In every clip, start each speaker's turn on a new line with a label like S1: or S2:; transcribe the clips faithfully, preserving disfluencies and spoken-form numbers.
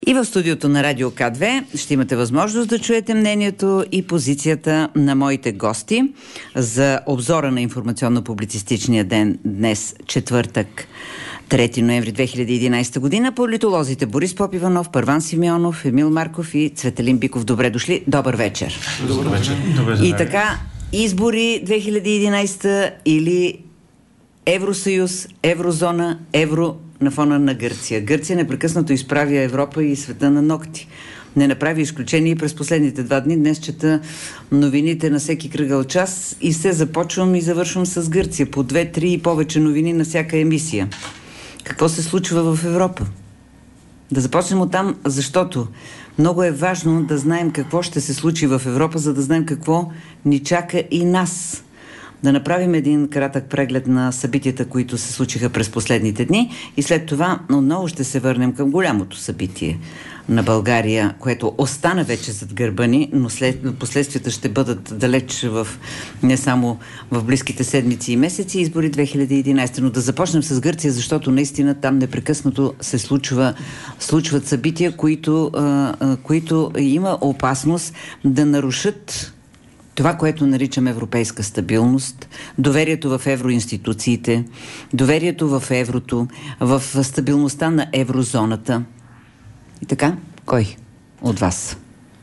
S1: И в студиото на Радио К две ще имате възможност да чуете мнението и позицията на моите гости за обзора на информационно-публицистичния ден днес, четвъртък, трети ноември две хиляди и единадесета година. Политолозите Борис Попиванов, Първан Симеонов, Емил Марков и Цветелин Биков. Добре дошли. Добър вечер.
S2: Добър вечер. Добре,
S1: и така, избори две хиляди и единадесета или Евросъюз, Еврозона, Евро на фона на Гърция. Гърция непрекъснато изправя Европа и света на ногти. Не направи изключение и през последните два дни. Днес чета новините на всеки кръгъл час и се започвам и завършвам с Гърция. По две, три и повече новини на всяка емисия. Какво се случва в Европа? Да започнем оттам, защото много е важно да знаем какво ще се случи в Европа, за да знаем какво ни чака и нас. Да направим един кратък преглед на събитията, които се случиха през последните дни и след това отново ще се върнем към голямото събитие на България, което остана вече зад гърба ни, но след, последствията ще бъдат далеч в, не само в близките седмици и месеци, избори две хиляди и единадесета. Но да започнем с Гърция, защото наистина там непрекъснато се случва, случват събития, които, а, а, които има опасност да нарушат това, което наричаме европейска стабилност, доверието в евроинституциите, доверието в еврото, в стабилността на еврозоната. И така, кой от вас?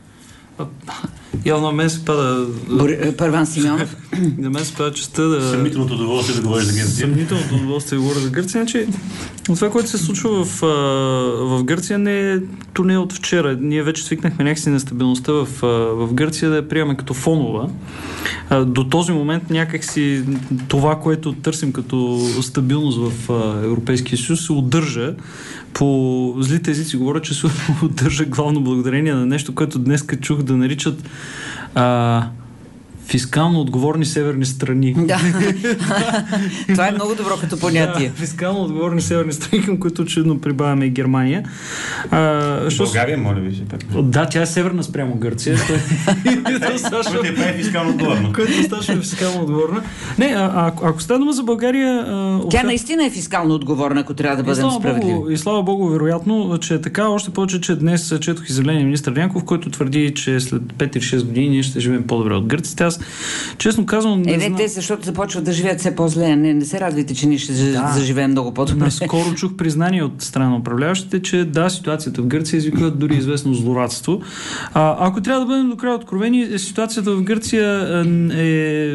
S2: Явно на мен се пада...
S1: Бор... Първан Симеонов.
S2: На мен се пада честа да...
S3: Съмнителното удоволствие да говориш за Гърция.
S2: Съмнителното удоволствие да говоря за Гърция. Значи, това, което се случва в, в Гърция, не е, то не е от вчера. Ние вече свикнахме някакси на стабилността в, в Гърция да я приемаме като фонова. До този момент някакси това, което търсим като стабилност в Европейския съюз, се удържа. По злите езици говоря, че се удържа главно благодарение на нещо, което днес чух да наричат а, фискално отговорни северни страни.
S1: Да. Това е много добро като понятие.
S2: Да, фискално отговорни северни страни, към които очевидно прибавяме и Германия. А,
S3: България, моля ви се.
S2: Да, тя е северна спрямо Гърция.
S3: Което е прави фискално отговорна.
S2: Което е фискално отговорна. Не, а, а, ако става дума за България... А,
S1: тя наистина е фискално отговорна, ако трябва да бъдем справедливи.
S2: И слава Богу, вероятно, че е така. Още повече, че днес четох изявление на министър Дянков, който твърди, че след пет или шест години ние ще живеем по-добре от гърците. Аз честно казвам...
S1: Не, е, не, те, защото започват да живеят все по-зле. Не, не се радвайте, че ние ще да. заживеем много по-добре.
S2: Скоро чух признание от страна на управляващите, че да, ситуацията в Гърция извиква дори известно злорадство. А, ако трябва да бъдем до края откровени, ситуацията в Гърция е...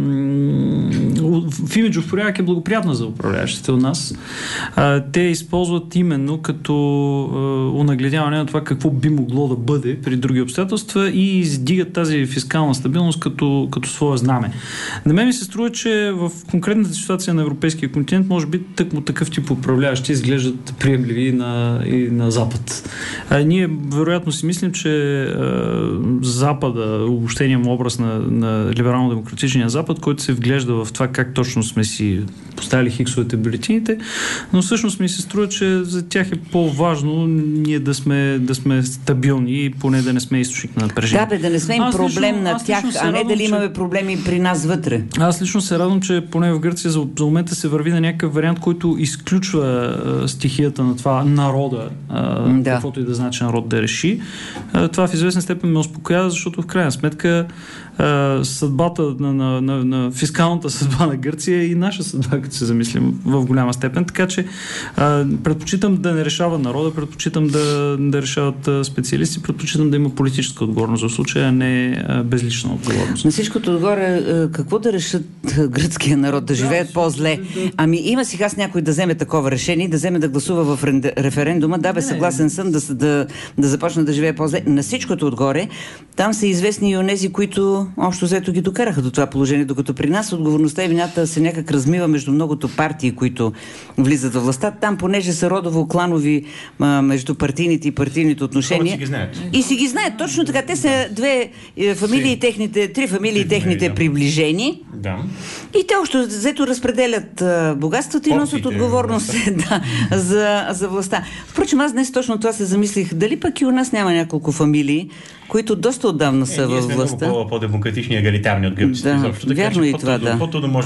S2: в имиджов порядък е благоприятна за управляващите у нас. А, те използват именно като а, унагледяване на това какво би могло да бъде при други обстоятелства и издигат тази фискална стабилност като, като свое знаме. На мен ми се струва, че в конкретната ситуация на европейския континент може би тъкмо такъв тип управляващи изглеждат приемливи на, и на Запад. А, ние вероятно си мислим, че а, Запада, обобщения му образ на, на либерално-демократичния Запад, който се вглежда в това как точно сме си поставили хиксовете бюлетините, но всъщност ми се струва, че за тях е по-важно ние да сме, да сме стабилни и поне да не сме източник на напрежение.
S1: Да, бе, да не сме им проблем лично, на тях, а не дали имаме проблеми при нас вътре.
S2: Аз лично се радвам, че поне в Гърция за, за момента се върви на някакъв вариант, който изключва а, стихията на това народа, а, да. каквото и да значи народ да реши. А, това в известна степен ме успокоява, защото в крайна сметка а, съдбата на, на, на, на фискалната съдба на Гърция е и наша съдба, като се замислим в голяма степен. Така че а, предпочитам да не решава народа, предпочитам да, да решават специалисти, предпочитам да има политическа отговорност в случая, а не а, безлична отговорност.
S1: На всичкото отгоре, какво да решат гръцкия народ? Да живеят да, по-зле? Ами има сега с някой да вземе такова решение, да вземе да гласува в референдума. Да, бе, съгласен съм да, да, да започне да живее по-зле. На всичкото отгоре, там са известни и онези, които общо взето ги докараха до това положение, докато при нас отговорността и вината се някак размива между многото партии, които влизат във властта. Там, понеже са родово-кланови между партийните и партийните отношения.
S3: Си ги знаят.
S1: И си ги знаят. Точно така. Те са две е, фамилии и техните, три фамилии и техните да. приближени.
S3: Да.
S1: И те още взето разпределят а, богатството и носят отговорност да, за, за властта. Впрочем, аз днес точно това се замислих. Дали пък и у нас няма няколко фамилии, които доста отдавна са е, във властта.
S3: Ние сме много по-демократични и егалитарни от гърците.
S1: Да, вярно и това, да.
S3: По-трудно можем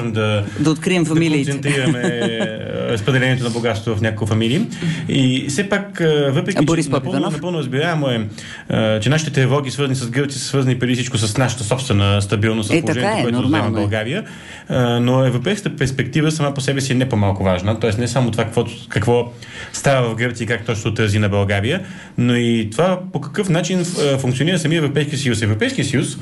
S3: можем да,
S1: да открием фамилиите.
S3: Да концентрираме разпределението на богатството в няколко фамилии. И все пак, въпреки
S1: Борис
S3: че напълно, напълно разбираемо е, че нашите тревоги, свързани с Гърция, са свързани преди всичко с нашата собствена стабилност, с
S1: е,
S3: положението,
S1: е,
S3: което взема България. Но европейската перспектива сама по себе си е не по-малко важна. Тоест не само това какво, какво става в Гърция и как точно отрази на България, но и това по какъв начин функционира самия Европейски съюз. Европейския съюз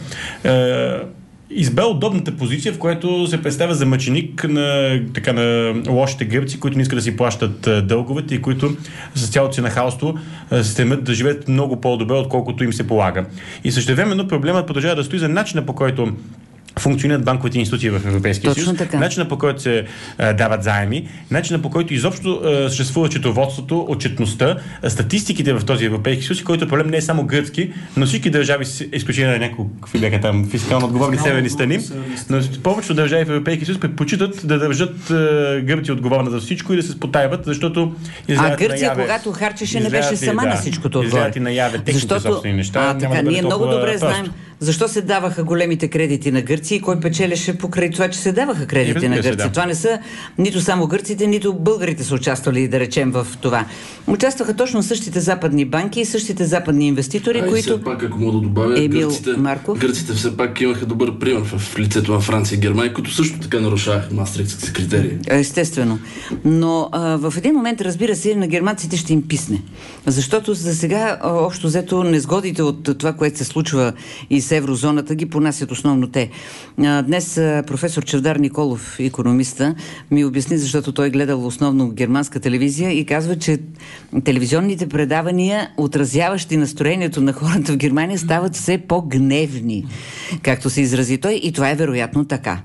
S3: избра удобната позиция, в която се представя за мъченик на, така, на лошите гърци, които не искат да си плащат дълговете и които с цялото си нахалство се стремят да живеят много по-добре, отколкото им се полага. И същевременно проблемът продължава да стои за начина, по който функционират банковите институции в Европейския съюз, начина по който се а, дават заеми, начина по който изобщо а, съществува счетоводството, отчетността, а, статистиките в този Европейски съюз, който проблем не е само гръцки, но всички държави, изключение на някои, какви бяха там, фискално отговорни северни страни, но повечето държави в Европейския съюз предпочитат да държат а, Гърция отговорна за всичко и да се спотайват, защото
S1: а Гърция, когато харчеше, не беше сама да, на всичкото отгоре.
S3: Защото собствени неща,
S1: а, така,
S3: да
S1: ние много добре
S3: просто
S1: знаем защо се даваха големите кредити на Гърция и кой печелеше покрай това, че се даваха кредити на Гърция. Да. Това не са нито само гърците, нито българите са участвали, да речем, в това. Участваха точно същите западни банки и същите западни инвеститори,
S4: а,
S1: които...
S4: все пак, ако мога да добавя,
S1: Емил
S4: гърците,
S1: Марков.
S4: Гърците все пак имаха добър пример в лицето на Франция и Германия, които също така нарушаваха мастрихтските критерии.
S1: Естествено. Но а, в един момент, разбира се, на германците ще им писне. Защото за сега, общо взето, незгодите от това, което се случва и с еврозоната, ги понасят основно те. А, днес а, професор Чавдар Николов, икономиста, ми обясни, защото той гледал основно германска телевизия и казва, че телевизионните предавания, отразяващи настроението на хората в Германия, стават все по-гневни, както се изрази той, и това е вероятно така.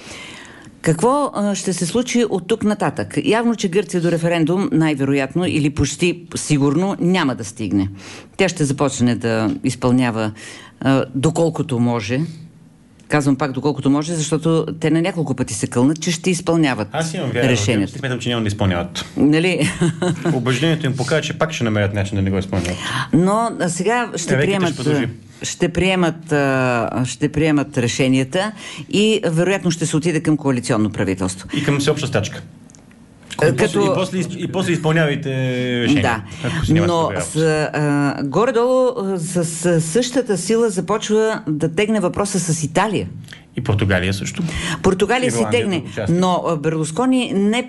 S1: Какво а, ще се случи от тук нататък? Явно, че Гърция до референдум най-вероятно или почти сигурно няма да стигне. Тя ще започне да изпълнява а, доколкото може. Казвам пак доколкото може, защото те на няколко пъти се кълнат, че ще изпълняват
S3: Аз имам вяра,
S1: решенията.
S3: Смятам, че няма да изпълняват.
S1: Нали?
S3: Убеждението им покаже, че пак ще намерят начин да не го изпълняват.
S1: Но сега ще приемат... Ще ще приемат, ще приемат решенията и вероятно ще се отиде към коалиционно правителство.
S3: И към всеобща стачка. Като... И, после, и после изпълнявайте решения.
S1: Да, но с, а, горе-долу с, с същата сила започва да тегне въпроса с Италия.
S3: И Португалия също.
S1: Португалия си тегне, но Берлускони не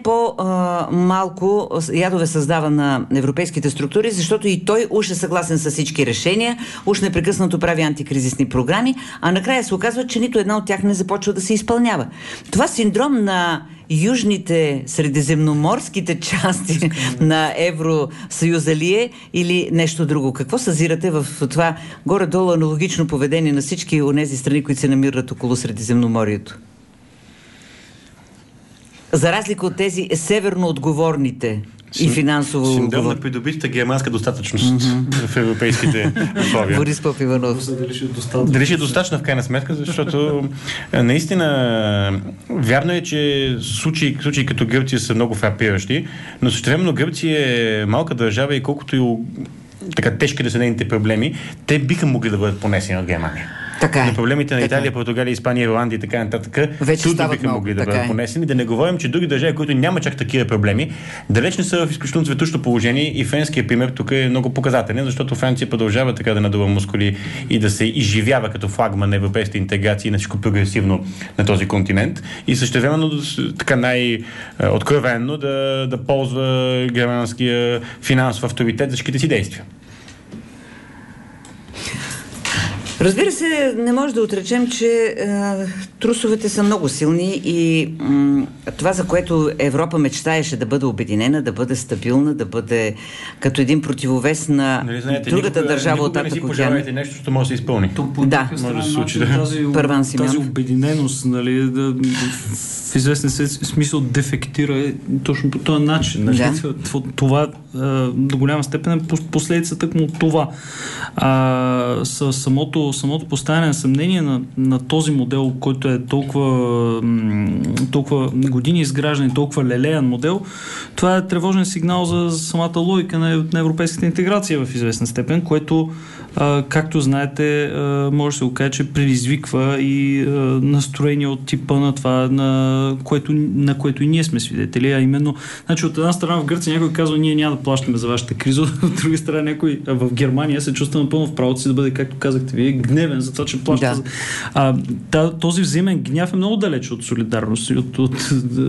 S1: по-малко ядове създава на европейските структури, защото и той уж е съгласен с всички решения, уж непрекъснато прави антикризисни програми, а накрая се оказва, че нито една от тях не започва да се изпълнява. Това синдром на южните средиземноморските части на Евросъюза ли е или нещо друго? Какво съзирате в това горе-долу аналогично поведение на всички онези страни, които се намират около Средиземноморието? За разлика от тези северно отговорните и финансово
S3: синдром
S1: отговор...
S3: на придобитата германска достатъчност mm-hmm. в европейските условия.
S1: Борис Попиванов.
S3: Дали ще е достатъчна в крайна сметка, защото наистина вярно е, че случаи, случаи като Гърция са много фрапиращи, но същевременно Гърция е малка държава и колкото и така тежки да са нейните проблеми, те биха могли да бъдат понесени от Германия.
S1: Така е.
S3: Но проблемите на Италия,
S1: е.
S3: Португалия, Испания, Ирландия и така нататък
S1: трудно
S3: биха могли да бъдат
S1: е.
S3: понесени. Да не говорим, че други държави, които няма чак такива проблеми, далеч не са в изключително цветущо положение и френският пример тук е много показателен, защото Франция продължава така да надува мускули и да се изживява като флагман на европейската интеграция и на всичко прогресивно на този континент и същевременно така най-откровенно да, да ползва германския финансов авторитет за всичките си действия.
S1: Разбира се, не може да отречем, че е, трусовете са много силни и м, това, за което Европа мечтаеше да бъде обединена, да бъде стабилна, да бъде като един противовес на нали, знаете, другата никога, държава от Атак океана.
S3: Пожелайте нещо, защото може да се изпълни.
S1: Да.
S2: Може да се случи. Да. Тази, тази обединеност, нали, да, в известен смисъл дефектира точно по този начин. Нали? Да. Това до голяма степен е последица тъкмо от това. А, с самото самото, самото поставяне на съмнение на, на този модел, който е толкова, толкова години изграждан и толкова лелеян модел, това е тревожен сигнал за самата логика на, на европейската интеграция в известна степен, което, а, както знаете, а, може да се окаже, че предизвиква и а, настроение от типа на това, на което, на което и ние сме свидетели, а именно, значи от една страна в Гърция някой казва, ние няма да плащаме за вашата криза, от друга страна някой в Германия се чувства напълно в правото си да бъде, както казахте вие, гневен за това, че плаща. Да. А, този взаимен гняв е много далеч от солидарност, от, от,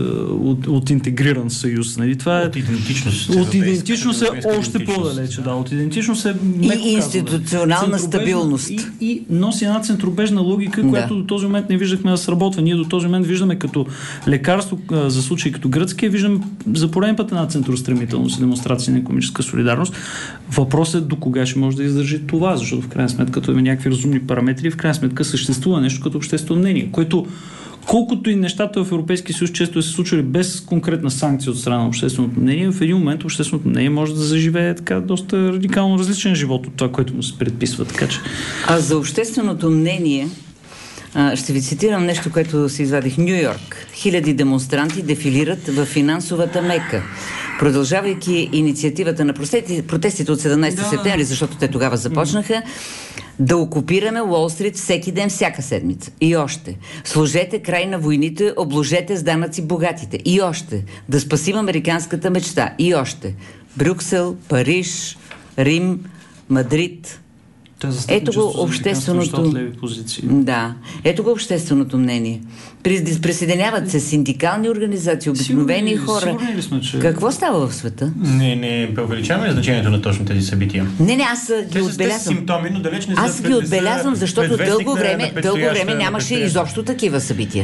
S2: от, от интегриран съюз. Нали? Това е,
S3: от идентичност.
S2: От идентичност е още по-далече. Да, от идентичност е меко
S1: и институционална стабилност.
S2: И, и носи една центробежна логика, да. която до този момент не виждахме да сработва. Ние до този момент виждаме като лекарство за случаи като гръцкия, виждаме за пореден път една центростремителност и демонстрация на икономическа солидарност. Въпросът е до кога ще може да издържи това, защото в крайна сметка това има някакви разумни параметри, в крайна сметка съществува нещо като обществено мнение, което колкото и нещата в Европейския съюз често се случвали без конкретна санкция от страна на общественото мнение, в един момент общественото мнение може да заживее така доста радикално различен живот от това, което му се предписва. Така че...
S1: А за общественото мнение а, ще ви цитирам нещо, което си извадих. Ню Йорк. Хиляди демонстранти дефилират в финансовата Мека. Продължавайки инициативата на протестите от седемнайсети да. септември, защото те тогава започнаха, да окупираме Уолстрит всеки ден, всяка седмица. И още. Сложете край на войните, обложете с данъци богатите. И още. Да спасим американската мечта. И още. Брюксел, Париж, Рим, Мадрид. Ето го общественото... Да. Ето го общественото мнение. Присъединяват се синдикални организации, обикновени хора.
S2: Сигурни ли сме, че...
S1: Какво става в света?
S3: Не, не преувеличаваме значението на точно тези събития.
S1: Не, не, аз ги
S3: те
S1: отбелязвам.
S3: Те са симптоми, но далеч не са.
S1: Аз ги отбелязвам, защото дълго време, дълго време нямаше изобщо такива събития.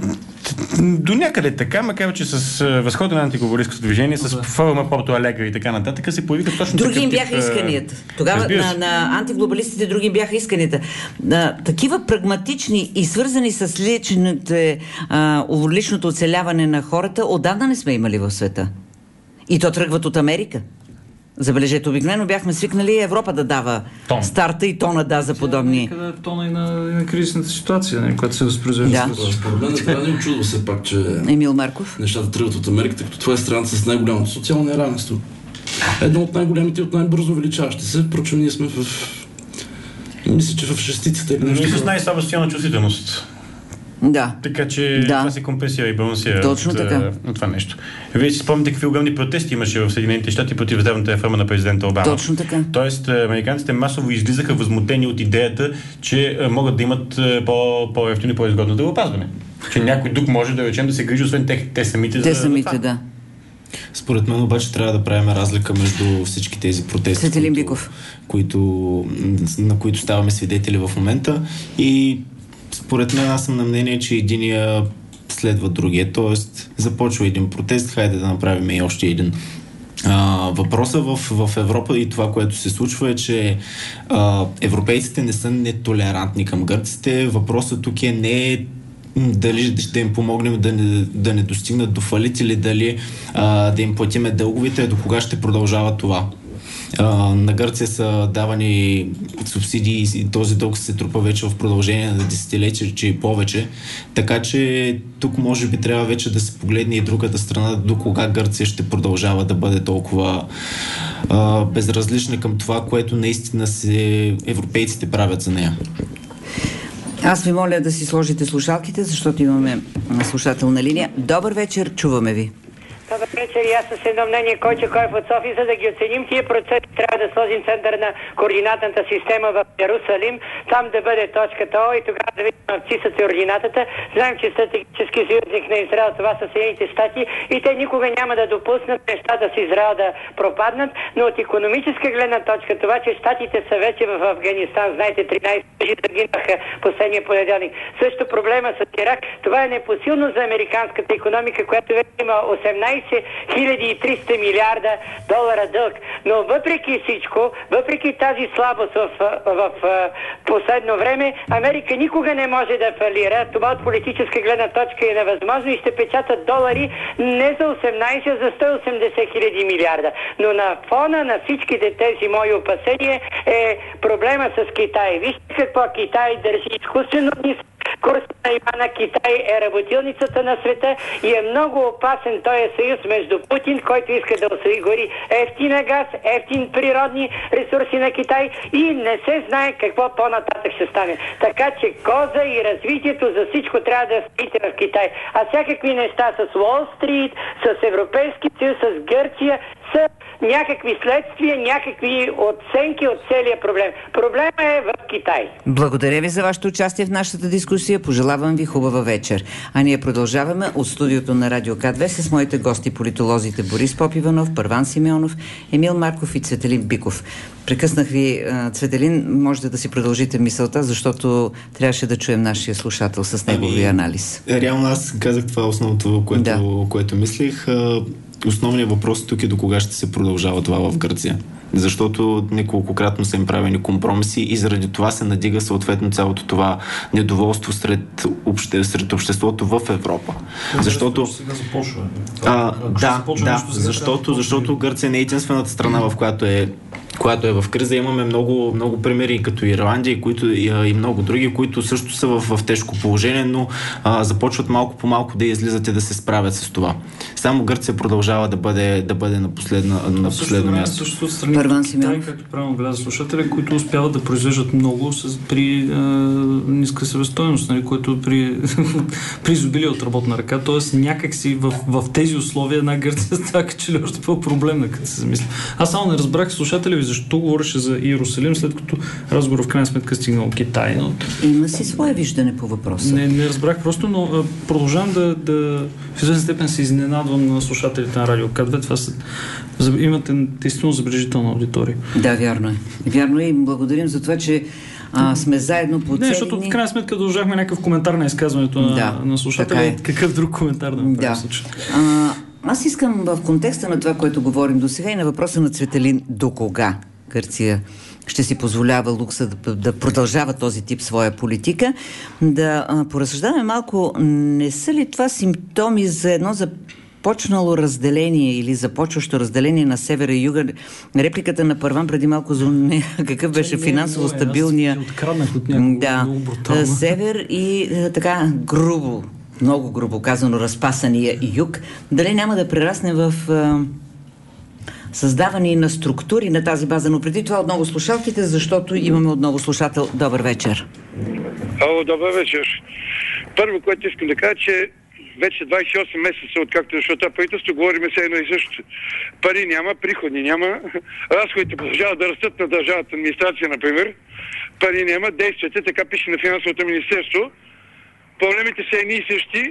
S3: До някъде така, макар че с възхода на антиглобалисткото движение, с да. форма Порто Алегре и така нататък се появиха точно
S1: други
S3: такъв
S1: им бяха
S3: тип,
S1: исканията. Тогава на, на антиглобалистите други им бяха исканията. А, такива прагматични и свързани с личните, а, личното оцеляване на хората отдавна не сме имали в света. И то тръгват от Америка. Забележете, обикновено бяхме свикнали Европа да дава тон. Старта и тона да за подобни.
S2: Къде е тона и на, и на кризисната ситуация, не, която се възпроизвежда.
S1: Да.
S4: Според мен трябва да не очудва все пак, че
S1: Емил Марков.
S4: Нещата тръгват от Америка, тъй като това е страната с най-голямото социално неравенство. Едно от най-големите и от най-бързо увеличаващи се. Впрочем, ние сме в... Мисля, че в шестицата или нещо.
S3: Ние с най-слаба социална чувствителност.
S1: Да.
S3: Така че
S1: да.
S3: това се компенсира и балансира
S1: точно
S3: от,
S1: така.
S3: от това нещо. Вие си спомните какви огромни протести имаше в Съединените щати против здравната реформа на президента Обама.
S1: Точно така.
S3: Тоест, американците масово излизаха възмутени от идеята, че могат да имат по, по-ефтино и по-изгодно здравеопазване. Че някой друг може да речем да се грижи, освен те, те самите.
S1: Те
S3: за
S1: самите,
S3: това.
S1: да.
S5: Според мен обаче трябва да правим разлика между всички тези протести, които, които, на които ставаме свидетели в момента, и според мен аз съм на мнение, че единия следва другия. Тоест, започва един протест, хайде да направим и още един. А, въпросът в, в Европа и това, което се случва, е, че а, европейците не са нетолерантни към гърците. Въпросът тук е не дали ще им помогнем да не, да не достигнат до фалит или дали а, да им платиме дълговите, до кога ще продължава това. А, на Гърция са давани субсидии и този дълг се трупа вече в продължение на десетилетия, че и повече. Така че тук може би трябва вече да се погледне и другата страна, до кога Гърция ще продължава да бъде толкова а, безразлична към това, което наистина се европейците правят за нея.
S1: Аз ви моля да си сложите слушалките, защото имаме слушателна линия. Добър вечер, чуваме ви.
S6: Добър вечер, и аз с едно мнение, Койче Коев от София, за да ги оценим тия процеси, трябва да сложим център на координатната система в Иерусалим, там да бъде точката О и тогава да видим абцисът и ординатата. Знаем, че стратегически съюзник на Израел това са Съединените щати и те никога няма да допуснат нещата с Израел да пропаднат, но от икономическа гледна точка това, че щатите са вече в Афганистан, знаете, тринайсет души загинаха последния понеделник. Също проблема с Ирак, това е непосилно за американската икономика, която вече има осемнайсет хиляди и триста милиарда долара дълг. Но въпреки всичко, въпреки тази слабост в, в, в, в последно време, Америка никога не може да фалира. Това от политическа гледна точка е невъзможно и ще печатат долари не за осемнайсет, а за сто и осемдесет хиляди милиарда. Но на фона на всичките тези мои опасения е проблема с Китай. Вижте какво Китай държи изкуствено ниска. Курсът на Ивана Китай е работилницата на света и е много опасен този съюз между Путин, който иска да осигури ефтина газ, ефтин природни ресурси на Китай и не се знае какво по-нататък ще стане. Така че коза и развитието за всичко трябва да спите в Китай. А всякакви неща с Уолл Стрит, с Европейски съюз, с Гърция са някакви следствия, някакви оценки от целия проблем. Проблема е в Китай.
S1: Благодаря ви за вашето участие в нашата дискусия. Пожелавам ви хубава вечер. А ние продължаваме от студиото на Радио К две с моите гости, политолозите Борис Попиванов, Първан Симеонов, Емил Марков и Цветелин Биков. Прекъснах ви, Цветелин, можете да си продължите мисълта, защото трябваше да чуем нашия слушател с неговия ами, анализ.
S5: Реално аз казах това основното, което, да. което мислих. Основният въпрос тук е до кога ще се продължава това в Гърция. Защото неколкократно са им правени компромиси и заради това се надига съответно цялото това недоволство сред, обще, сред обществото в Европа.
S2: Това
S5: защото...
S2: Сега започва.
S5: А, да, да, защото, защото Гърция не е единствената страна, в която е която е в криза. Имаме много, много примери, като Ирландия, които, и, и много други, които също са в, в тежко положение, но а, започват малко по малко да излизат и да се справят с това. Само Гърция продължава да бъде, да бъде на, последна, на последно място.
S2: Също от страни, Китай, както правилно гледа слушателя, които успяват да произвеждат много с, при а, ниска себестойност, нали, което при, при изобилие от работна ръка. Тоест някакси в, в тези условия една Гърция става че ли още по-проблемна, като се замисля. Аз само не разбрах слушателя ви защо говореше за Иерусалим, след като разговор в крайна сметка стигнал Китай. Но...
S1: Има си свое виждане по въпроса.
S2: Не, не разбрах просто, но а, продължавам да, да в известна степен се изненадвам на слушателите на Радио К две. Това са, имате действително забележителна аудитория.
S1: Да, вярно е. Вярно е и благодарим за това, че а, сме заедно по цели.
S2: Не, защото в крайна сметка дължахме някакъв коментар на изказването на,
S1: да,
S2: на слушателя. Е. Какъв друг коментар да ме
S1: да. А, аз искам в контекста на това, което говорим до сега и на въпроса на Цветелин, до кога Гърция ще си позволява лукса да, да продължава този тип своя политика, да а, поразсъждаваме малко, не са ли това симптоми за едно започнало разделение или започващо разделение на севера и юга? Репликата на Първан преди малко за не, какъв беше финансово не, стабилния да, север и така грубо, много грубо казано, разпасания юг, дали няма да прерасне в а, създаване на структури на тази база. Но преди това отново слушалките, защото имаме отново слушател. Добър вечер.
S7: Ало, добър вечер. Първо, което искам да кажа, че вече двайсет и осем месеца, откакто е защото правителство, говорим се едно и също. Пари няма, приходи няма, разходите продължават да растат на държавната администрация, например. Пари няма, действате, така пише на финансовото министерство. Проблемите са едни и същи.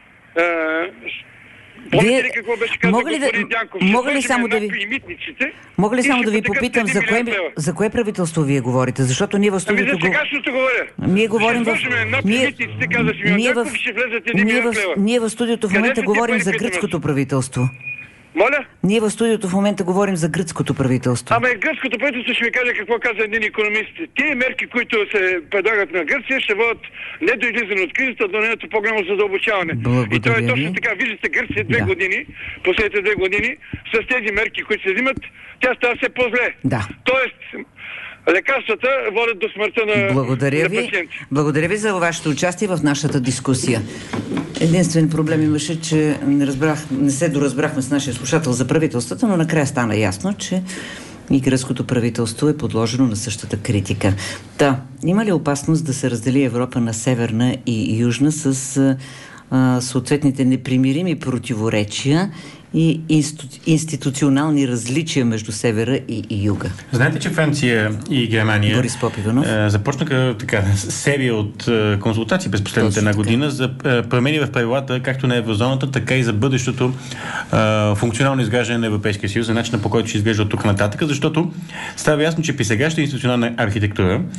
S7: Помните ли какво беше казал господин Дянков?
S1: Мога ли само да ви... Мога ли само да ви попитам за кое, за кое правителство вие говорите? Защото ние в студиото...
S7: Ами за сегашното говоря.
S1: Ние говорим в...
S7: Ние, ние, в...
S1: ние, в... ние в студиото в момента говорим за гръцкото правителство.
S7: Моля?
S1: Ние в студиото в момента говорим за гръцкото правителство.
S7: Ама гръцкото правителство ще ми каже какво каза един икономист. Тие мерки, които се предлагат на Гърция, ще водят не до излизане от кризата, до нейното по-голямо задълбочаване. И това е точно така. Виждате Гърция две да. години, последните две години, с тези мерки, които се взимат, тя става все по-зле.
S1: Да.
S7: Тоест, лекарствата водят до смъртта на,
S1: Благодаря
S7: на
S1: ви.
S7: пациенти.
S1: Благодаря ви за вашето участие в нашата дискусия. Единствен проблем имаше, че не, разбрах, не се доразбрахме с нашия слушател за правителствата, но накрая стана ясно, че и гръцкото правителство е подложено на същата критика. Та, има ли опасност да се раздели Европа на северна и южна с а, съответните непримирими противоречия и инсту... институционални различия между севера и, и юга?
S3: Знаете, че Франция и Германия
S1: Борис Попиванов
S3: е, започнаха така серия от е, консултации през последната една година за е, промени в правилата, както на еврозоната, така и за бъдещото е, функционално изграждане на Европейския съюз, за начина, по който ще изглежда от тук нататък, защото става ясно, че при сегашната институционална архитектура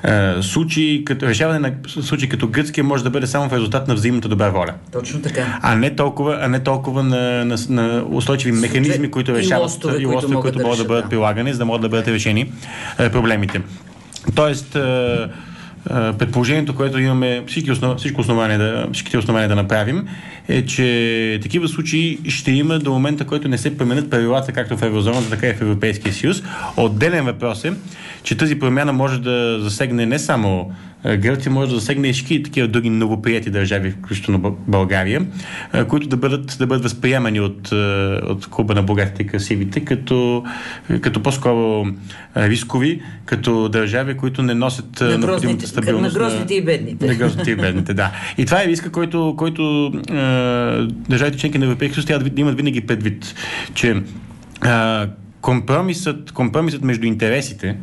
S3: случаи, като, решаване на случаи като гръцкия може да бъде само в резултат на взаимната добра воля.
S1: Точно така.
S3: А не толкова, а не толкова на, на, на устойчиви механизми, които решават и лостове,
S1: които, които могат,
S3: които могат да, да бъдат да. прилагани, за да могат да бъдат решени е, проблемите. Тоест, е, предположението, което имаме всички, основ, всички основания да, всичките основания да направим, е, че такива случаи ще има до момента, който не се променят правилата, както в еврозоната, така и в Европейския съюз. Отделен въпрос е, че тази промяна може да засегне не само Гърция, може да засегне и всички такива други новоприяти държави, включително България, които да бъдат, да бъдат възприемани от, от клуба на богатите и красивите, като, като по-скоро рискови, като държави, които не носят необходимата стабилност.
S1: На грозните и бедните.
S3: На грозните и бедните, да. И това е риска, който, който е, държавите членки на Европейския съюз трябва да имат винаги предвид, че е, компромисът, компромисът между интересите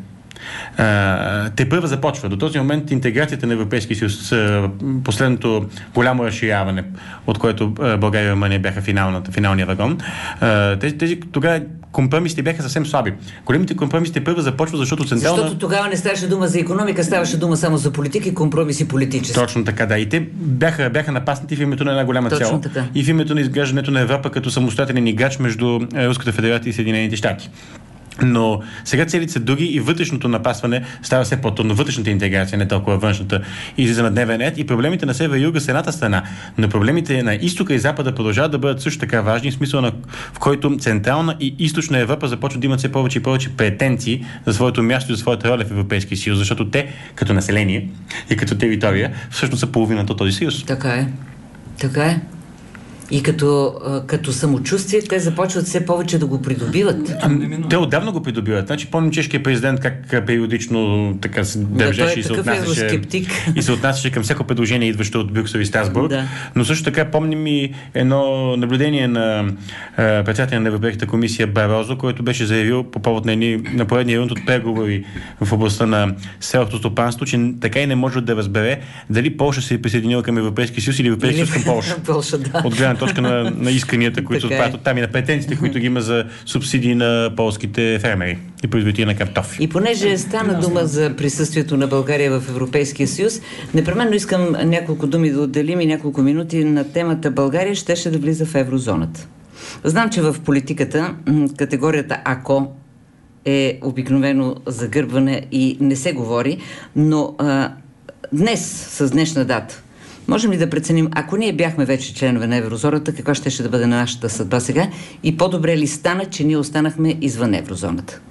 S3: Uh, те първа започва. До този момент интеграцията на Европейския съюз, последното голямо разширяване, от което uh, България и Румъния бяха финалния вагон, uh, тези, тези тогава компромисите бяха съвсем слаби. Големите компромиси те първа започва, защото централна...
S1: Защото тогава не ставаше дума за икономика, ставаше дума само за политика и компромиси политически.
S3: Точно така, да. И те бяха, бяха напаснати в името на една голяма
S1: Точно
S3: цел.
S1: Така.
S3: И в името на изграждането на Европа като самостоятелен играч между Руската федерация и Съединените щати. Но сега целите са други и вътрешното напасване става все по-трудно. Вътрешната интеграция, не толкова външната, излиза на дневен ред и проблемите на север и юга са едната страна. Но проблемите на изтока и запада продължават да бъдат също така важни, в смисъл на, в който Централна и Източна Европа започват да имат все повече и повече претенции за своето място и за своята роля в Европейския съюз, защото те, като население и като територия, всъщност са половината от този съюз.
S1: Така е. Така е. И като, като самочувствие, те започват все повече да го придобиват.
S3: А, те отдавна го придобиват. Значи, помним чешкият президент как периодично така се държеше да, и, се отнасяше, и се отнасяше към всяко предложение, идващо от Брюксел и Страсбург. Да. Но също така помним и едно наблюдение на е, председателя на Европейската комисия Барозо, който беше заявил по повод на, едни, на поредния рунд от преговори в областта на селското стопанство, че така и не може да разбере дали Полша се е присъединила към Европейския съюз или Европейския съюз към Полша.
S1: Полша да.
S3: От гледна точка на, на исканията, които отправят от там и на претенциите, които ги има за субсидии на полските фермери и производители на картофи.
S1: И понеже стана дума за присъствието на България в Европейския съюз, непременно искам няколко думи да отделим и няколко минути на темата България щеше да влиза в еврозоната. Знам, че в политиката категорията ако е обикновено загърбване и не се говори, но а, днес, с днешна дата, можем ли да преценим, ако ние бяхме вече членове на еврозоната, каква щеше да бъде нашата съдба сега и по-добре ли стана, че ние останахме извън еврозоната?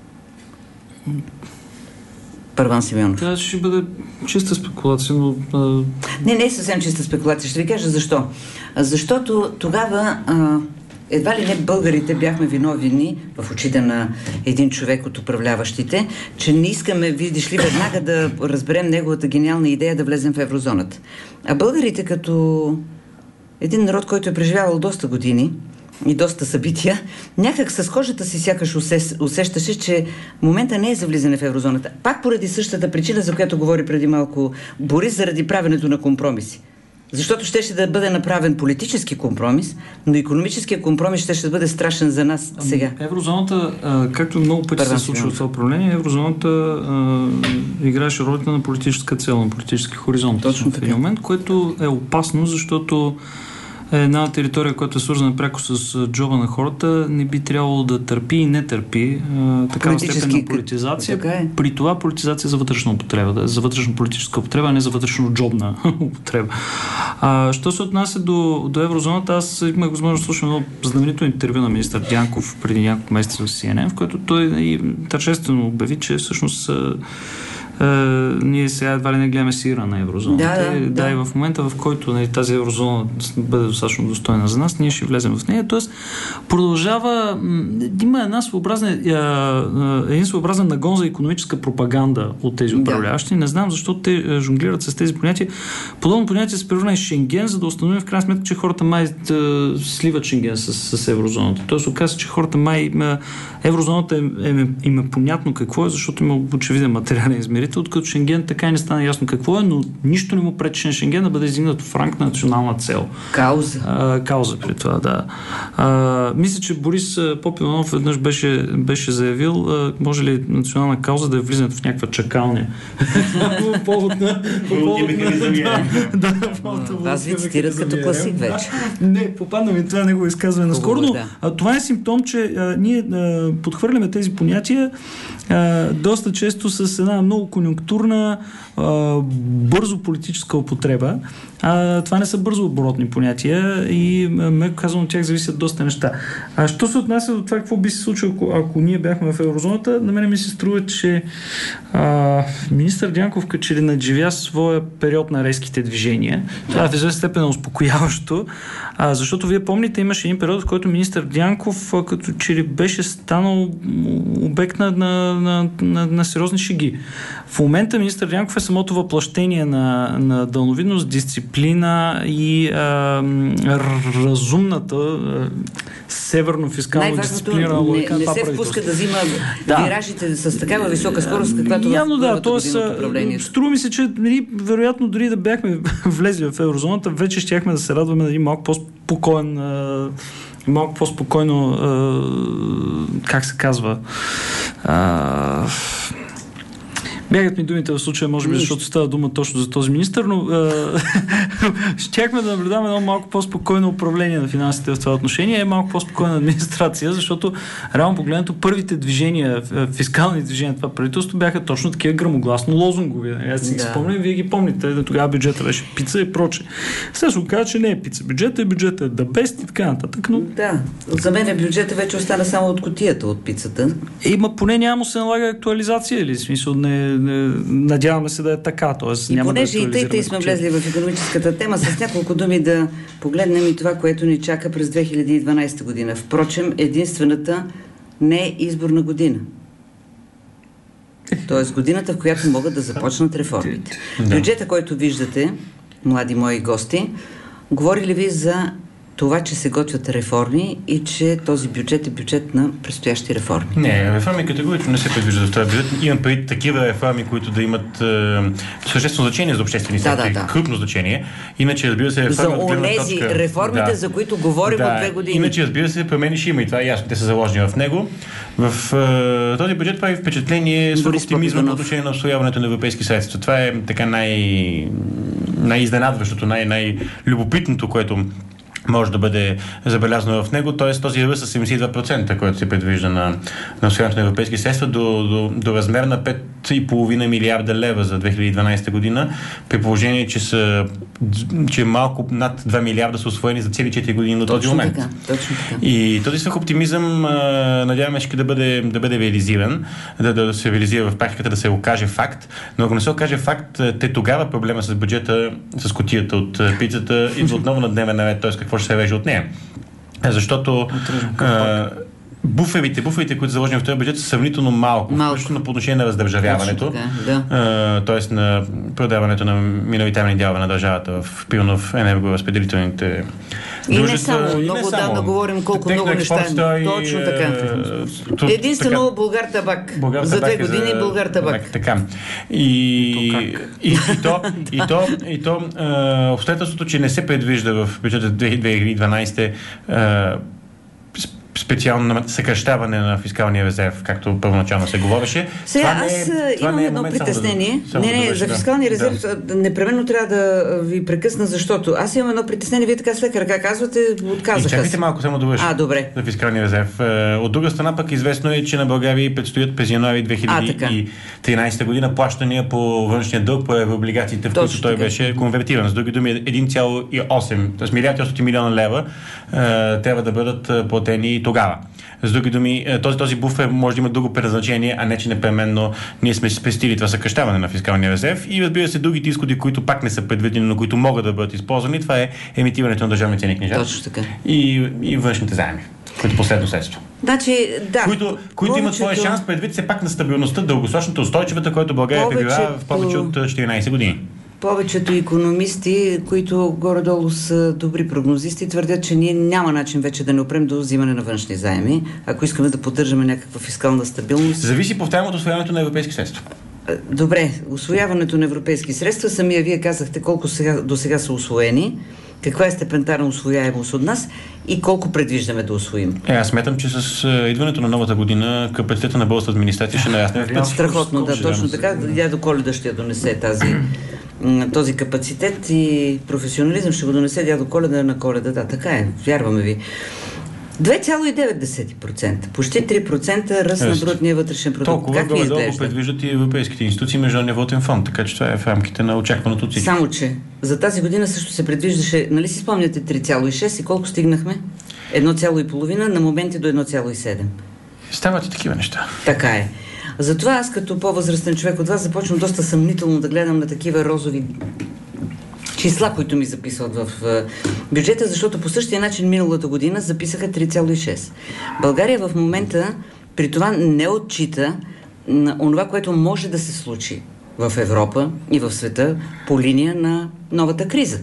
S1: Първан Симеонов.
S2: Това ще бъде чиста спекулация, но... А...
S1: Не, не е съвсем чиста спекулация. Ще ви кажа защо. Защото тогава а, едва ли не българите бяхме виновни в очите на един човек от управляващите, че не искаме, видиш ли, веднага да разберем неговата гениална идея да влезем в еврозоната. А българите като един народ, който е преживявал доста години и доста събития, някак с кожата си сякаш усещаше, че момента не е за влизане в еврозоната. Пак поради същата причина, за която говори преди малко Борис, заради правенето на компромиси. Защото щеше да бъде направен политически компромис, но икономическия компромис щеше да бъде страшен за нас сега.
S2: Еврозоната, както много пъти се случва в това управление, еврозоната играеше ролята на политическа цел, на политически хоризонт.
S1: Точно
S2: в един момент, което е опасно, защото една територия, която е свързана пряко с джоба на хората, не би трябвало да търпи и не търпи а, такава степен на политизация.
S1: Е.
S2: При това политизация за вътрешна употреба, да, за вътрешно политическа употреба, а не за вътрешно джобна употреба. А, що се отнася до, до еврозоната, аз имах възможност да слушам едно знаменито интервю на министър Дянков преди няколко месеца в Си Ен Ен, в което той и тържествено обяви, че всъщност Uh, ние сега едва ли не гледаме сира на еврозоната.
S1: Да, да,
S2: да, да, и в момента, в който нали, тази еврозона бъде достатъчно достойна за нас, ние ще влезем в нея. Тоест, продължава да има една своеобразна, един своеобразен нагон за икономическа пропаганда от тези управляващи. Да. Не знам защо те жонглират с тези понятия. Подобно понятие се превърна и Шенген, за да установим в крайна сметка, че хората май да сливат Шенген с, с еврозоната. Тоест, оказва, че хората май еврозоната е, е, им е понятно какво е, защото има очевиден материален измерител еврите, откато Шенген така и не стана ясно какво е, но нищо не му пречи на Шенген да бъде издигнато в ранг на национална цел.
S1: Кауза.
S2: А, кауза при това, да. А, мисля, че Борис Попилонов веднъж беше, беше заявил, а, може ли национална кауза да е влизането в някаква чакалня. По повод на...
S1: Аз ви цитират като класик вече.
S2: Не, попадна ми това негово изказване наскоро, но а, това е симптом, че а, ние а, подхвърляме тези понятия а, доста често с една много конюнктурна, а, бързо политическа употреба. А, това не са бързо оборотни понятия и меко казвам, от тях зависят доста неща. А що се отнася до това, какво би се случило, ако, ако ние бяхме в еврозоната, на мен ми се струва, че а, министър Дянков като че ли надживя своя период на резките движения. Това в известна степен е успокояващо, а, защото вие помните, имаше един период, в който министър Дянков а, като че ли беше станал обект на, на, на, на, на сериозни шеги. В момента министър Дянков е самото въплъщение на, на дълновидност, дисциплина и а, разумната а, северно-фискално дисциплинирана логика.
S1: Не, не се впуска да взима да. виражите с такава висока скорост, каквато
S2: явно
S1: в
S2: да, т.е. струва ми се, че нали, вероятно дори да бяхме влезли в еврозоната, вече щяхме да се радваме на един малко по-спокоен а, малко по-спокойно а, как се казва а, бягат ми думите в случая, може би, защото става дума точно за този министър, но щяхме да наблюдаваме едно малко по-спокойно управление на финансите в това отношение, е малко по-спокойна администрация, защото реално погледнато първите движения, фискални движения това правителство бяха точно такива грамогласно лозунгови. Аз си ги да. спомням, вие ги помните, тогава бюджета беше пица и проче. Сега ще казва, че не е пица. Бюджета е бюджета, е да бест и така нататък. Но...
S1: Да, за мен бюджета вече остана само от кутията от пицата.
S2: Има, поне няма се налага актуализация, или в смисъл не надяваме се да е така. Тоест,
S1: и
S2: няма
S1: понеже
S2: да
S1: и тъй, тъй сме влезли в икономическата тема, с няколко думи да погледнем и това, което ни чака през две хиляди и дванадесета година. Впрочем, единствената не е изборна година. Тоест годината, в която могат да започнат реформите. Бюджета, който виждате, млади мои гости, говори ли ви за това, че се готвят реформи и че този бюджет е бюджет на предстоящи реформи?
S3: Не, реформи категорично не се предвижда в този бюджет. Имам преди такива реформи, които да имат е, съществено значение за обществени сектори,
S1: да, да, да.
S3: крупно значение. Иначе, разбира се, реформи
S1: за онези точка... реформите,
S3: да.
S1: за които говорим
S3: да.
S1: от две години.
S3: Иначе, разбира се, промени ще има и това е ясно. Те са заложени в него. В е, този бюджет прави впечатление с оптимизъм по отношение на усвояването на европейски средства. Това е така най- най-изненадващото, най- най-любопитното, което може да бъде забелязано в него, т.е. този ръст с седемдесет и два процента, който се предвижда на, на усвояването на европейски средства до, до, до размер на пет и половина милиарда лева за две хиляди и дванадесета година, при положение, че са че малко над два милиарда са усвоени за цели четири години до този момент.
S1: Така, точно така.
S3: И този свръхоптимизъм надяваме ще да бъде, да бъде реализиран, да, да се реализира в практиката, да се окаже факт, но ако не се окаже факт, те тогава проблема с бюджета, с кутията от пицата идва отново на дневен наред, т.е. какво ще се реже от нея. Защото а, буферите, буферите, които са заложени в този бюджет, са сравнително малко, включително по отношение на раздържавяването,
S1: да.
S3: т.е. на продаването на миноритарни дялове на държавата в пилно в енергоразпределителните дружества.
S1: И не само, много давно говорим колко много неща.
S3: Стой,
S1: точно така. Тут, единствено така, Булгартабак.
S3: Булгар
S1: за две
S3: е
S1: години
S3: за...
S1: Булгартабак.
S3: Така. И, и, и, и то, и то, и то е, обстоятелството, че не се предвижда в бюджета две хиляди и дванадесета е, специално съкращаване на фискалния резерв, както първоначално се говореше.
S1: Сега това аз не, това имам не е едно притеснение. Да, не, не, да за фискалния резерв да. непременно трябва да ви прекъсна, защото аз имам едно притеснение. Вие така с лека ръка казвате, отказаха.
S3: И чакайте малко, само да върши.
S1: А, добре.
S3: За фискалния резерв. От друга страна пък известно е, че на България предстоят през януари две хиляди и тринадесета година плащания по външния дълг по еврооблигациите, в които той беше конвертиран. С други думи, един цяло и осем, т.е. милиард и осемстотин милиона лева трябва да бъдат платени тогава. С други думи, този, този буфер може да има друго предназначение, а не че непременно ние сме спестили това съкращаване на фискалния резерв. И разбира се, другите изходи, които пак не са предвидени, но които могат да бъдат използвани, това е емитирането на държавни ценни книжа.
S1: Точно така.
S3: И, и външните заеми, които последно средство.
S1: Значи, да.
S3: Които, които имат своя шанс предвид все пак на стабилността, дългосрочната, устойчивата, която България е пребивава в повече от четиринадесет години.
S1: Повечето икономисти, които горе-долу са добри прогнозисти, твърдят, че ние няма начин вече да не опрем до взимане на външни заеми, ако искаме да поддържаме някаква фискална стабилност.
S3: Зависи, повтарям, от усвояването на европейски средства.
S1: добре, усвояването на европейски средства, самия вие казахте колко сега, до сега са усвоени, каква е степента на усвояемост от нас и колко предвиждаме да усвоим?
S3: Е, аз смятам, че с идването на новата година капацитета на българската администрация ще нарасне в пъти.
S1: Страхотно, да, точно така. Дядо Коледа ще донесе тази, този капацитет и професионализъм ще го донесе дядо Коледа на Коледа. Да, така е, вярваме ви. две цяло и девет процента, почти три процента ръст на брутния вътрешен продукт.
S3: Толкова
S1: как ви изглежда?
S3: Толкова предвиждат и европейските институции, Международния валутен фонд, така че това е в рамките на очакваното от всички.
S1: Само, че за тази година също се предвиждаше, нали си спомняте три цяло и шест и колко стигнахме? едно цяло и пет на моменти до едно цяло и седем.
S3: Стават и такива неща.
S1: Така е. Затова аз като по-възрастен човек от вас започвам доста съмнително да гледам на такива розови числа, които ми записват в бюджета, защото по същия начин миналата година записаха три цяло и шест. България в момента при това не отчита на онова, което може да се случи в Европа и в света по линия на новата криза.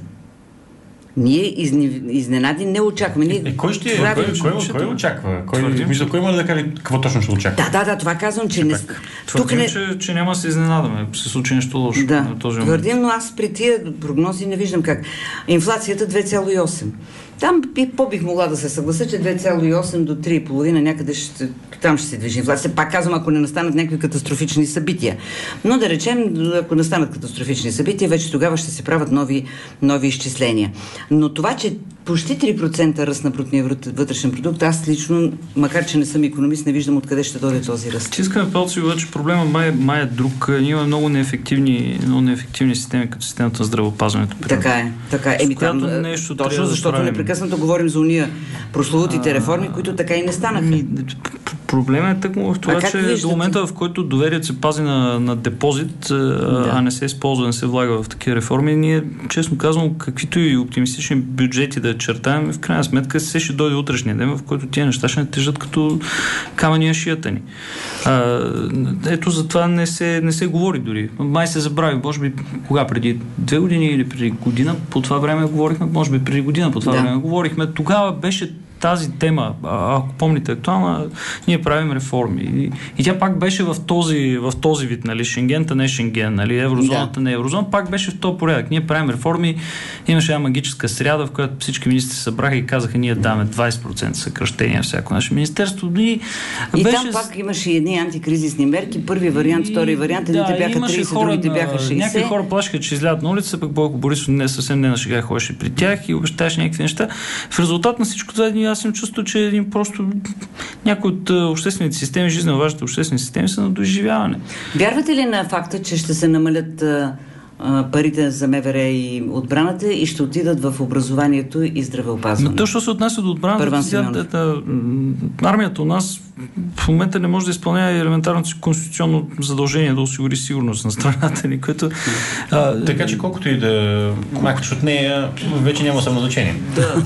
S1: Ние изни, изненади не очакваме. Ние
S3: е, кой ще кой, кой, кой, кой очаква? Кой, мисля, кой може да каже какво точно ще очаква?
S1: Да, да, да, това казвам, че не...
S2: Твърдим, не... че, че няма да се изненадаме, се случи нещо лошо.
S1: Да,
S2: на този
S1: твърдим, но аз при тия прогнози не виждам как. Инфлацията две цяло и осем. Там по-бих могла да се съглася, че две цяло и осем до три цяло и пет някъде ще, там ще се движи инфлация. Пак казвам, ако не настанат някакви катастрофични събития. Но да речем, ако настанат катастрофични събития, вече тогава ще се правят нови, нови изчисления. Но това, че почти три процента ръст на брутния вътрешен продукт, аз лично, макар че не съм икономист, не виждам откъде ще дойде този ръст.
S2: Че искаме палци, обаче проблема май, май е друг. Ние имаме много неефективни, много неефективни системи, като системата на здравеопазването.
S1: Така е, така е. Еми, там,
S2: нещо
S1: точно
S2: да
S1: защото
S2: правим.
S1: Непрекъснато говорим за уния прословутите реформи, които така и не станаха. Ми,
S2: проблемът е тъкмо в това, че виждате? До момента, в който доверието се пази на, на депозит, да. а не се използва, не се влага в такива реформи, ние, честно казвам, каквито и оптимистични бюджети да чертаем, в крайна сметка се ще дойде утрешния ден, в който тия неща ще не тежат като камъни на шията ни. А, ето за това не се, не се говори дори. Май се забрави, може би кога, преди две години или преди година, по това време говорихме, може би преди година по това да. време говорихме. Тогава беше тази тема, ако помните актуална, ние правим реформи. И, и тя пак беше в този, в този вид, нали, Шенгента не Шенген, нали, еврозоната да. не еврозона, пак беше в този порядък. Ние правим реформи, имаше една магическа сряда, в която всички министри се събраха и казаха, ние даваме двайсет процента съкращение всяко наше министерство. И,
S1: и
S2: беше...
S1: там пак имаше едни антикризисни мерки, първи вариант, втори вариант, едните да, бяха трийсет, другите бяха шейсет.
S2: Някакви хора плашиха, че излядат на улица, пък Бойко Борисов не съвсем не на шега ходеше при тях и обещаваше някакви неща. В резултат на всичко това аз съм чувствал, че един просто някои от обществените системи, жизненно важните обществени системи са на доизживяване.
S1: Вярвате ли на факта, че ще се намалят а, а, парите за МВР и отбраната и ще отидат в образованието и здравеопазването?
S2: Но то, що се отнася до отбраната, армията у нас в момента не може да изпълнява елементарното си конституционно задължение да осигури сигурност на страната ни, което...
S3: А, така че колкото и да махаш от нея, вече няма самозначение.
S1: Да.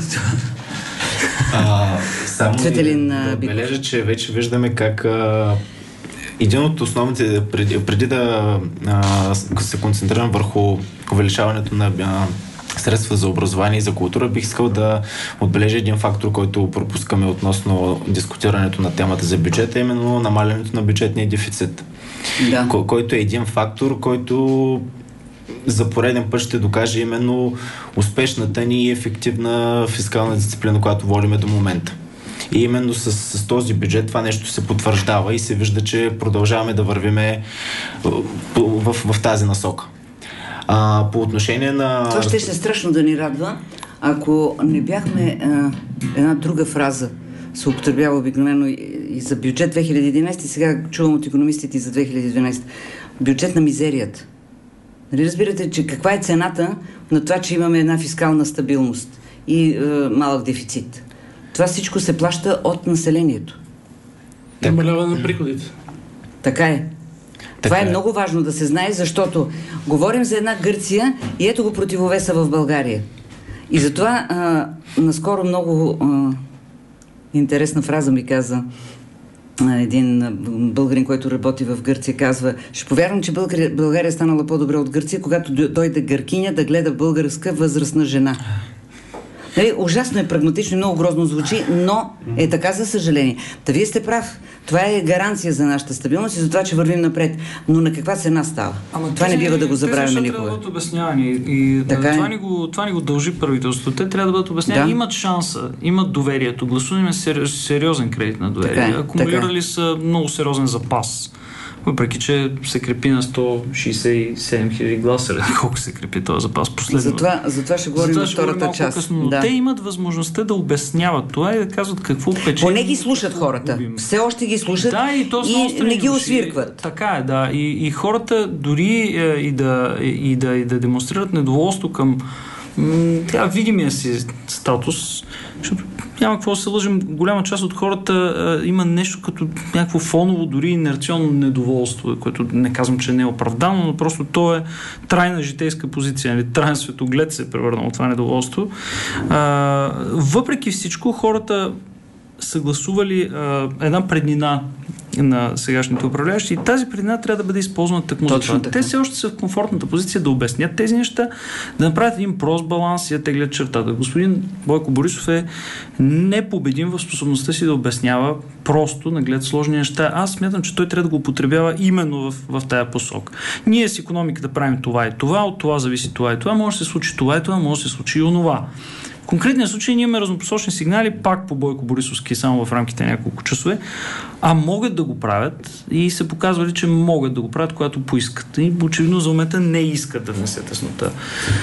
S5: А, само
S1: Цветелин,
S5: да бележа, че вече виждаме как а, един от основните, преди, преди да а, се концентрирам върху увеличаването на а, средства за образование и за култура, бих искал да отбележа един фактор, който пропускаме относно дискутирането на темата за бюджета, именно намалянето на бюджетния дефицит. Да. Ко- който е един фактор, който за пореден път ще докаже именно успешната ни и ефективна фискална дисциплина, която водиме до момента. И именно с, с този бюджет това нещо се потвърждава и се вижда, че продължаваме да вървиме в, в, в, в тази насока. А, по отношение на...
S1: Това ще се страшно да ни радва, ако не бяхме а, една друга фраза се употребява обикновено и, и за бюджет две хиляди и единайсета, и сега чувам от икономистите за две хиляди и дванайсета. Бюджет на мизерията. Нали разбирате, че каква е цената на това, че имаме една фискална стабилност и е, малък дефицит? Това всичко се плаща от населението.
S4: Намаляване на приходите.
S1: Така е.
S5: Така
S1: Това е,
S5: е
S1: много важно да се знае, защото говорим за една Гърция и ето го противовеса в България. И затова а, наскоро много а, интересна фраза ми каза един българин, който работи в Гърция, казва: ще повярвам, че България, България е станала по-добре от Гърция, когато дойде гъркиня да гледа българска възрастна жена. Нали, ужасно е прагматично и много грозно звучи, но е така, за съжаление. Та вие сте прав. Това е гаранция за нашата стабилност и за това, че вървим напред. Но на каква цена става?
S2: Ама
S1: това
S2: тези,
S1: не бива да го забравяме никога.
S2: Трябва да бъдат обяснявани. И това, е. ни го, това ни го дължи правителството. Те трябва да бъдат обяснявани. Да. Имат шанса, имат доверието. Гласуваме сериозен кредит на доверие. Така е, акумулирали така. Са много сериозен запас. Въпреки, че се крепи на сто шейсет и седем хиляди гласа, колко се крепи този запас последно.
S1: Затова, затова ще говорим за втората част.
S2: Късно, да. Те имат възможността да обясняват това и да казват какво печели.
S1: Поне ги слушат хората. Губим. Все още ги слушат, да, и, то и не ги освиркват.
S2: Така е, да. И, и хората дори е, и, да, и, да, и да демонстрират недоволство към м- видимия си статус, защото няма какво да се лъжим, голяма част от хората а, има нещо като някакво фоново, дори инерционно недоволство, което не казвам, че не е оправдано, но просто то е трайна житейска позиция, или траен светоглед се е превърнал това недоволство. А, въпреки всичко, хората са гласували а, една преднина на сегашните управляващи и тази преднина трябва да бъде използвана тъкмо за това. Те все още са в комфортната позиция да обяснят тези неща, да направят един прост баланс и да теглят чертата. Господин Бойко Борисов е непобедим в способността си да обяснява просто, наглед сложни неща. Аз смятам, че той трябва да го употребява именно в, в тая посока. Ние с икономиката правим това и това, от това зависи това и това, може да се случи това и това, може да се случи и онова. В конкретния случай ние имаме разнопосочни сигнали пак по Бойко Борисовски само в рамките на няколко часове, а могат да го правят и се показвали, че могат да го правят, когато поискат. И очевидно за момента не искат да внесе теснота.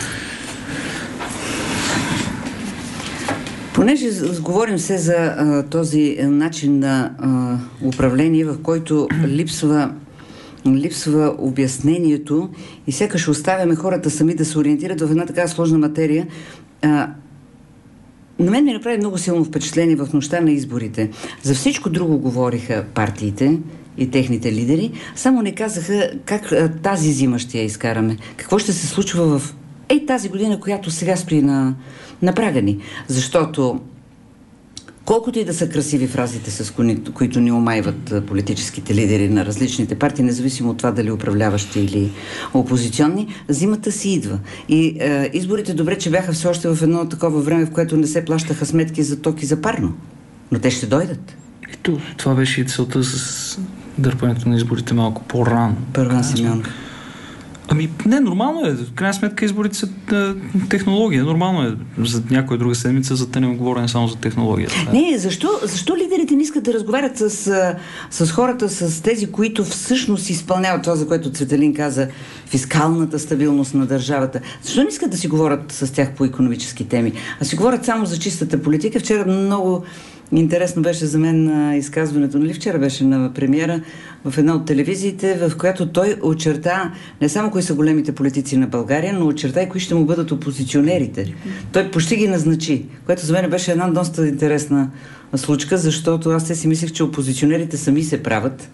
S1: Понеже говорим се за а, този начин на а, управление, в който липсва липсва обяснението и сякаш оставяме хората сами да се ориентират в една така сложна материя. А, на мен ми направи много силно впечатление в нощта на изборите. За всичко друго говориха партиите и техните лидери, само не казаха как а, тази зима ще я изкараме. Какво ще се случва в ей тази година, която сега стои на, на прага ни. Защото колкото и да са красиви фразите, с които, които ни омайват политическите лидери на различните партии, независимо от това дали управляващи или опозиционни, зимата си идва. И е, изборите добре, че бяха все още в едно такова време, в което не се плащаха сметки за ток и за парно. Но те ще дойдат.
S2: Ето, това беше и целта с дърпането на изборите малко по-рано.
S1: Първан Симеонов.
S2: Ами, не, нормално е. В крайна сметка изборите са е, технология. Нормално е за някоя друга седмица, за да не говорим само за технологията.
S1: Не, защо, защо лидерите не искат да разговарят с, с хората, с тези, които всъщност изпълняват това, за което Цветелин каза, фискалната стабилност на държавата? Защо не искат да си говорят с тях по икономически теми? А си говорят само за чистата политика. Вчера много интересно беше за мен изказването, нали вчера беше на премиера в една от телевизиите, в която той очерта не само кои са големите политици на България, но очерта и кои ще му бъдат опозиционерите. Той почти ги назначи, което за мен беше една доста интересна случка, защото аз те си мислех, че опозиционерите сами се правят.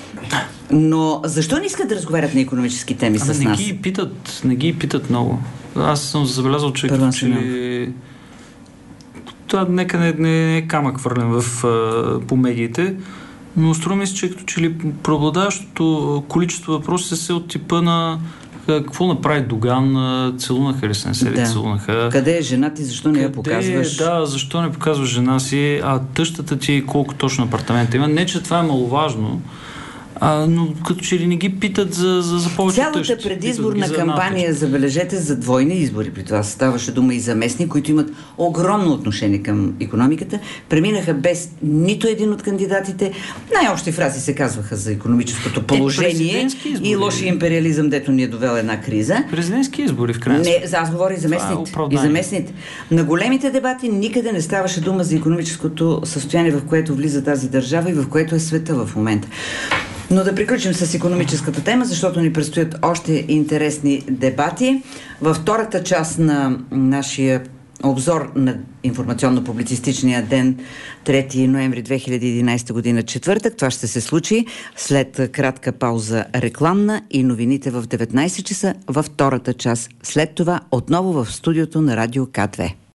S1: Но защо не искат да разговарят на икономически теми а, с
S2: не
S1: нас?
S2: Ги питат, не ги питат много. Аз съм забелязал, че като че ли това нека не, не е камък хвърлен в, а, по медиите, но струва ми се, че като че ли преобладаващото количество въпроси се от типа на какво направи Доган, целунаха ли се, не се ли да. целунаха?
S1: Къде е жена ти, защо не я показваш?
S2: Да, защо не показваш жена си, а тъщата ти колко точно апартамента има. Не, че това е маловажно, А, но като че ли не ги питат за, за, за повече
S1: Цялата
S2: тъщи.
S1: предизборна кампания, забележете, за двойни избори, при това ставаше дума и за местни, които имат огромно отношение към икономиката, преминаха без нито един от кандидатите. Най-общи фрази се казваха за икономическото положение е, и лоши империализъм, дето ни е довел една криза.
S2: Президентски избори, в крайна
S1: сметка. Не, аз говоря и за местните. И за местните. На големите дебати никъде не ставаше дума за икономическото състояние, в което влиза тази държава и в което е света в момента. Но да приключим с икономическата тема, защото ни предстоят още интересни дебати. Във втората част на нашия обзор на информационно-публицистичния ден, трети ноември две хиляди и единадесета година, четвъртък, това ще се случи след кратка пауза рекламна и новините в деветнадесет часа във втората част. След това отново в студиото на Радио К две.